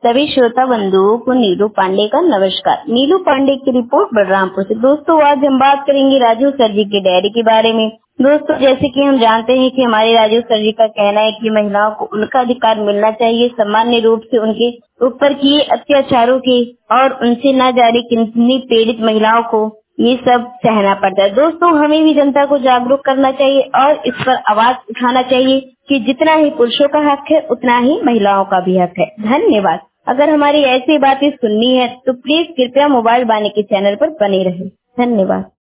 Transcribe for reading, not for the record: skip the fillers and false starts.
सभी श्रोता बंधुओं को नीलू पांडे का नमस्कार। नीलू पांडे की रिपोर्ट बलरामपुर से। दोस्तों आज हम बात करेंगे राजू सर जी की डायरी के बारे में। दोस्तों जैसे कि हम जानते हैं कि हमारे राजू सर जी का कहना है कि महिलाओं को उनका अधिकार मिलना चाहिए। सामान्य रूप से उनके ऊपर किए अत्याचारों के और उनसे न जाने कितनी पीड़ित महिलाओं को ये सब सहना पड़ता है। दोस्तों हमें भी जनता को जागरूक करना चाहिए और इस पर आवाज उठाना चाहिए कि जितना ही पुरुषों का हक है उतना ही महिलाओं का भी हक है। धन्यवाद। अगर हमारी ऐसी बातें सुननी है तो प्लीज कृपया मोबाइल वाणी के चैनल पर बने रहें। धन्यवाद।